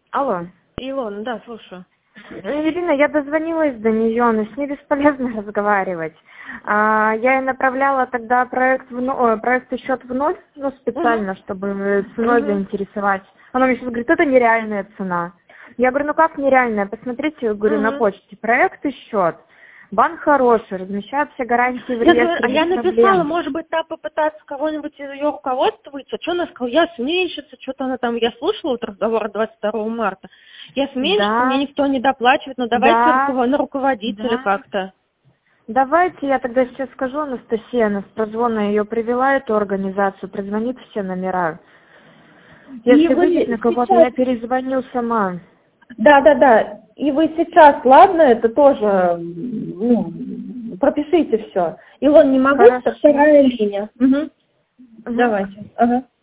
Алло. Илона, да, слушаю. Ирина, я дозвонилась до нее, но с ней бесполезно разговаривать. Я ей направляла тогда проект счет в ноль, специально, чтобы ценой заинтересовать. Она мне сейчас говорит, это нереальная цена. Я говорю, ну как нереальная? Посмотрите, говорю, на почте. Проект и счет. Банк хороший, размещают все гарантии в реестре. Я написала, может быть, там попытаться кого-нибудь из ее руководства выйти. Что она сказала? Я сменщица, что-то она там, я слушала вот разговор 22 марта. Я сменщица, мне никто не доплачивает, но давайте на руководителя как-то. Давайте я тогда сейчас скажу, Анастасия, она с прозвона ее привела, эту организацию, прозвонит все номера. Если выйдет на кого-то, я перезвоню сама. Да. И вы сейчас, ладно, это тоже, пропишите все. Илон, не могу, вторая линия. Давайте. Ага.